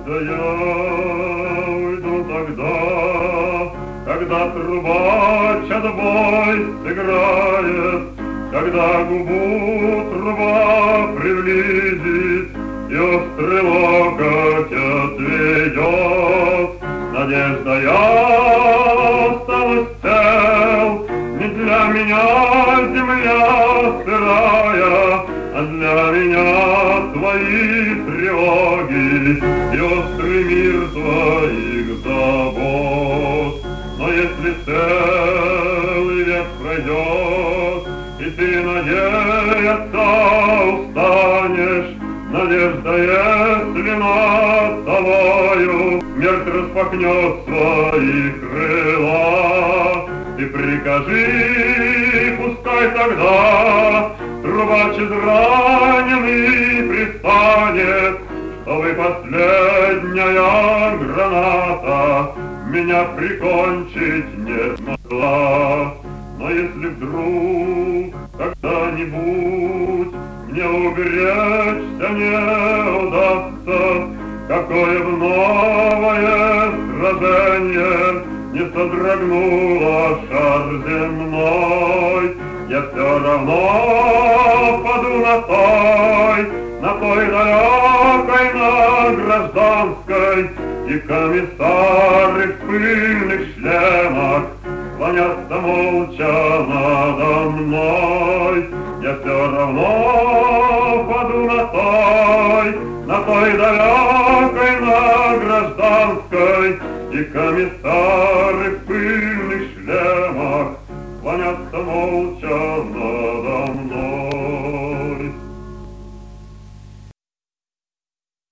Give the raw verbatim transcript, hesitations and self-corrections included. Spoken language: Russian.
Да я уйду тогда, когда трубач отбой сыграет, когда губу труба приблизит и острый локоть отведет. Надежда, я останусь цел, не для меня земля сырая, а для меня твои тревоги и острый мир твоих забот. Но если целый век пройдет, и ты надеяться устанешь, надежда, если над тобою смерть распахнет свои крыла, ты прикажи, пускай тогда трубач израненный пристанет, чтобы последняя граната меня прикончить не смогла. Но если вдруг когда-нибудь мне уберечься не удастся, какое б новое сражение не содрогнуло шар земной, я все равно паду на той, на той далекой, на гражданской, и комиссары в пыльных шлемах склонятся молча надо мной. Я все равно паду на той, на той далекой, на гражданской, и комиссар